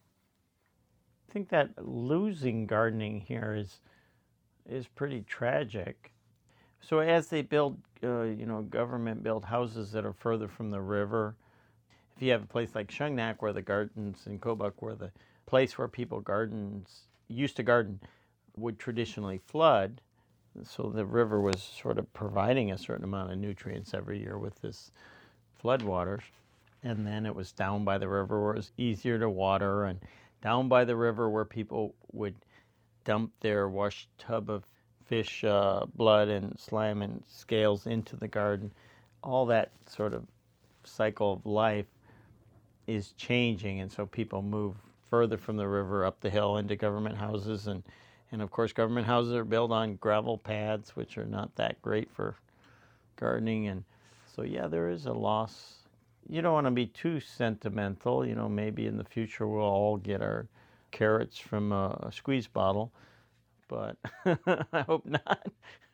I think that losing gardening here is is pretty tragic. So as they build, uh, you know, government built houses that are further from the river, if you have a place like Shungnak where the gardens in Kobuk, where the place where people gardens used to garden would traditionally flood, so the river was sort of providing a certain amount of nutrients every year with this floodwaters. And then it was down by the river where it was easier to water, and down by the river where people would dump their wash tub of fish uh, blood and slime and scales into the garden. All that sort of cycle of life is changing, and so people move further from the river up the hill into government houses, and and of course government houses are built on gravel pads, which are not that great for gardening. And so yeah, there is a loss. You don't want to be too sentimental. You know, maybe in the future we'll all get our carrots from a, a squeeze bottle, but I hope not.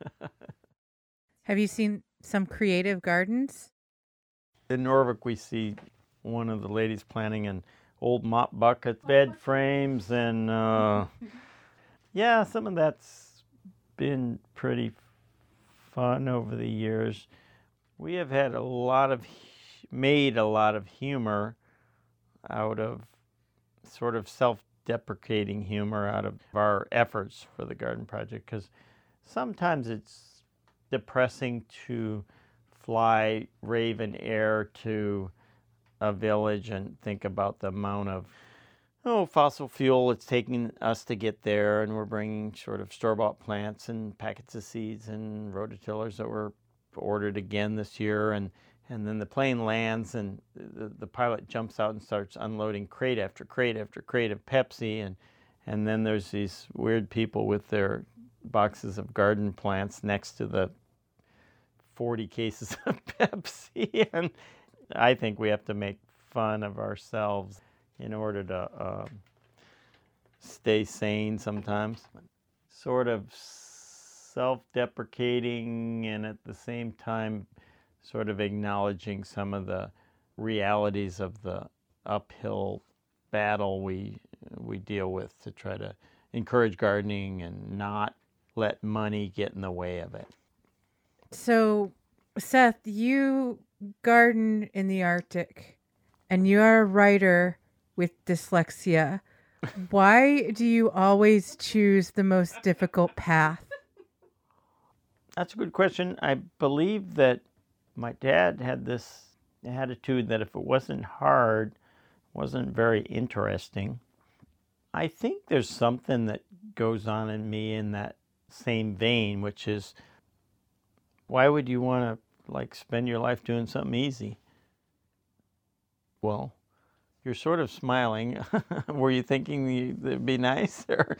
Have you seen some creative gardens? In Norvik, we see one of the ladies planting an old mop bucket, bed frames, and uh, yeah, some of that's been pretty fun over the years. We have had a lot of, made a lot of humor out of sort of self-deprecating humor out of our efforts for the garden project, because sometimes it's depressing to fly Raven Air to a village and think about the amount of oh fossil fuel it's taking us to get there, and we're bringing sort of store-bought plants and packets of seeds and rototillers that were ordered again this year, and and then the plane lands and the, the pilot jumps out and starts unloading crate after crate after crate of Pepsi, and and then there's these weird people with their boxes of garden plants next to the forty cases of Pepsi. And I think we have to make fun of ourselves in order to uh, stay sane sometimes. Sort of self-deprecating, and at the same time sort of acknowledging some of the realities of the uphill battle we we deal with to try to encourage gardening and not let money get in the way of it. So, Seth, you garden in the Arctic, and you are a writer with dyslexia. Why do you always choose the most difficult path? That's a good question. I believe that my dad had this attitude that if it wasn't hard, wasn't very interesting. I think there's something that goes on in me in that same vein, which is, why would you want to like spend your life doing something easy? Well, you're sort of smiling. Were you thinking it'd be nice? Or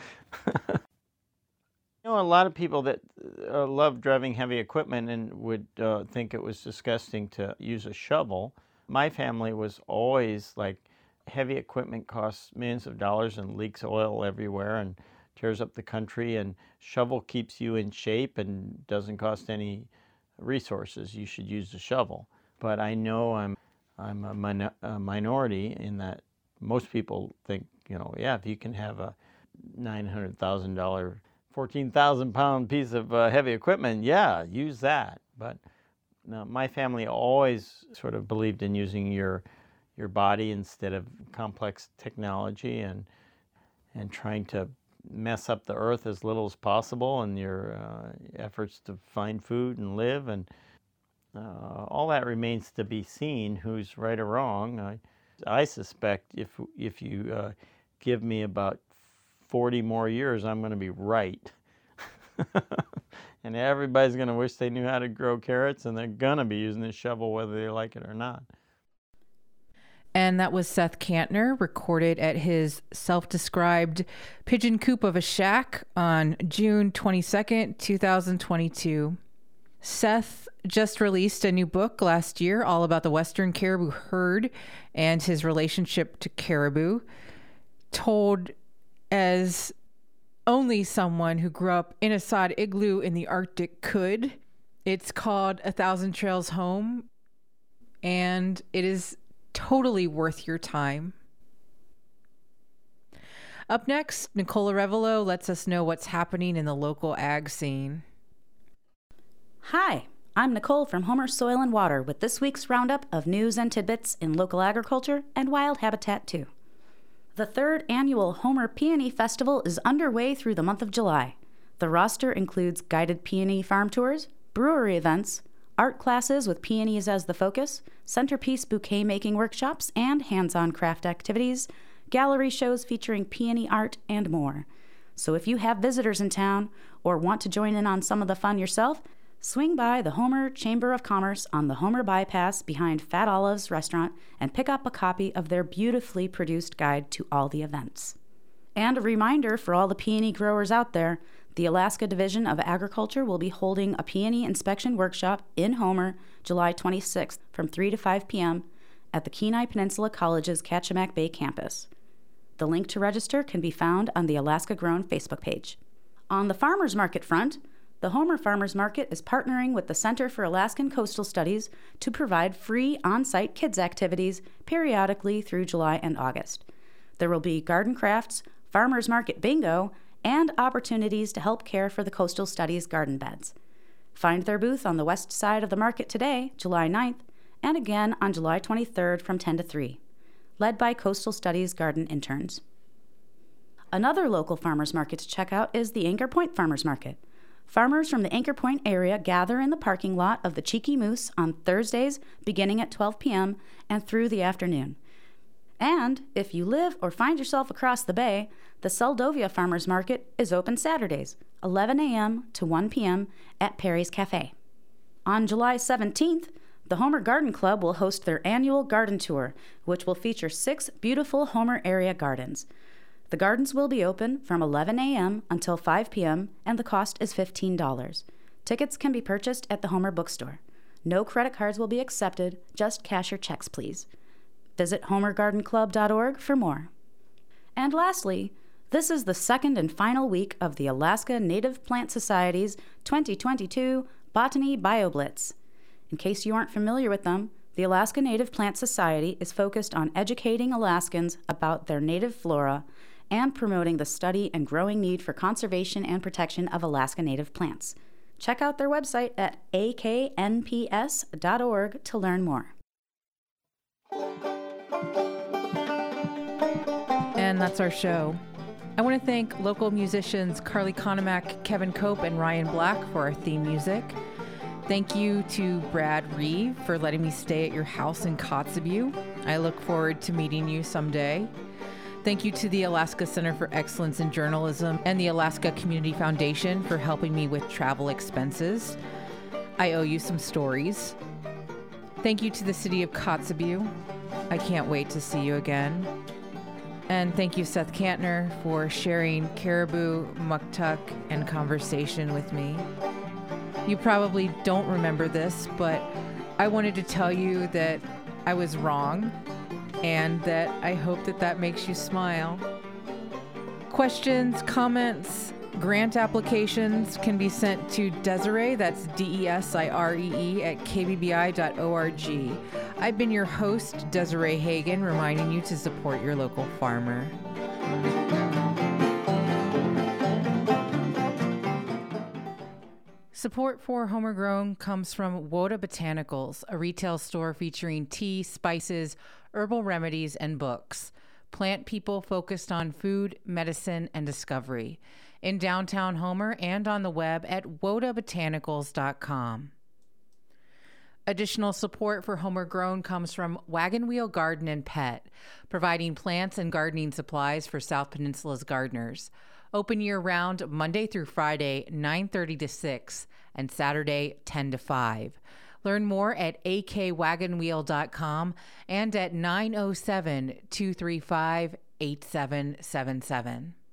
You know, a lot of people that uh, love driving heavy equipment and would uh, think it was disgusting to use a shovel. My family was always like, heavy equipment costs millions of dollars and leaks oil everywhere and tears up the country, and shovel keeps you in shape and doesn't cost any resources. You should use the shovel. But I know I'm I'm a, min- a minority in that most people think, you know, yeah, if you can have a nine hundred thousand dollars fourteen thousand pound piece of uh, heavy equipment, yeah, use that. But no, my family always sort of believed in using your your body instead of complex technology, and and trying to mess up the earth as little as possible in your uh, efforts to find food and live. And uh, all that remains to be seen, who's right or wrong. I, I suspect if if you uh, give me about forty more years, I'm going to be right. And everybody's going to wish they knew how to grow carrots, and they're going to be using this shovel whether they like it or not. And And that was Seth Kantner, recorded at his self-described pigeon coop of a shack on June twenty-second, twenty twenty-two. Seth just released a new book last year all about the Western caribou herd and his relationship to caribou, told as only someone who grew up in a sod igloo in the Arctic could. It's called A Thousand Trails Home, and it is totally worth your time. Up next, Nicola Revelo lets us know what's happening in the local ag scene. Hi, I'm Nicole from Homer Soil and Water with this week's roundup of news and tidbits in local agriculture and wild habitat too. The third annual Homer Peony Festival is underway through the month of July. The roster includes guided peony farm tours, brewery events, art classes with peonies as the focus, centerpiece bouquet making workshops, and hands-on craft activities, gallery shows featuring peony art, and more. So if you have visitors in town or want to join in on some of the fun yourself, swing by the Homer Chamber of Commerce on the Homer Bypass behind Fat Olive's restaurant and pick up a copy of their beautifully produced guide to all the events. And a reminder for all the peony growers out there, the Alaska Division of Agriculture will be holding a peony inspection workshop in Homer July twenty-sixth from three to five p.m. at the Kenai Peninsula College's Kachemak Bay campus. The link to register can be found on the Alaska Grown Facebook page. On the farmers market front, the Homer Farmers Market is partnering with the Center for Alaskan Coastal Studies to provide free on-site kids activities periodically through July and August. There will be garden crafts, farmers market bingo, and opportunities to help care for the Coastal Studies garden beds. Find their booth on the west side of the market today, July ninth, and again on July twenty-third from ten to three, led by Coastal Studies garden interns. Another local farmers market to check out is the Anchor Point Farmers Market. Farmers from the Anchor Point area gather in the parking lot of the Cheeky Moose on Thursdays beginning at twelve p.m. and through the afternoon. And if you live or find yourself across the bay, the Seldovia Farmers Market is open Saturdays, eleven a.m. to one p.m. at Perry's Cafe. On July seventeenth, the Homer Garden Club will host their annual garden tour, which will feature six beautiful Homer area gardens. The gardens will be open from eleven a.m. until five p.m., and the cost is fifteen dollars. Tickets can be purchased at the Homer Bookstore. No credit cards will be accepted, just cash or checks, please. Visit homer garden club dot org for more. And lastly, this is the second and final week of the Alaska Native Plant Society's twenty twenty-two Botany BioBlitz. In case you aren't familiar with them, the Alaska Native Plant Society is focused on educating Alaskans about their native flora and promoting the study and growing need for conservation and protection of Alaska native plants. Check out their website at a k n p s dot org to learn more. And that's our show. I want to thank local musicians Carly Konomak, Kevin Cope, and Ryan Black for our theme music. Thank you to Brad Reeve for letting me stay at your house in Kotzebue. I look forward to meeting you someday. Thank you to the Alaska Center for Excellence in Journalism and the Alaska Community Foundation for helping me with travel expenses. I owe you some stories. Thank you to the city of Kotzebue. I can't wait to see you again. And thank you, Seth Kantner, for sharing caribou, muktuk, and conversation with me. You probably don't remember this, but I wanted to tell you that I was wrong and that I hope that that makes you smile. Questions, comments, grant applications can be sent to Desiree, that's D E S I R E E, at k b b i dot org. I've been your host, Desiree Hagen, reminding you to support your local farmer. Support for Homer Grown comes from Woda Botanicals, a retail store featuring tea, spices, herbal remedies, and books. Plant people focused on food, medicine, and discovery. In downtown Homer and on the web at woda botanicals dot com. Additional support for Homer Grown comes from Wagon Wheel Garden and Pet, providing plants and gardening supplies for South Peninsula's gardeners. Open year-round Monday through Friday, nine thirty to six, and Saturday, ten to five. Learn more at a k wagon wheel dot com and at nine oh seven, two three five, eight seven seven seven.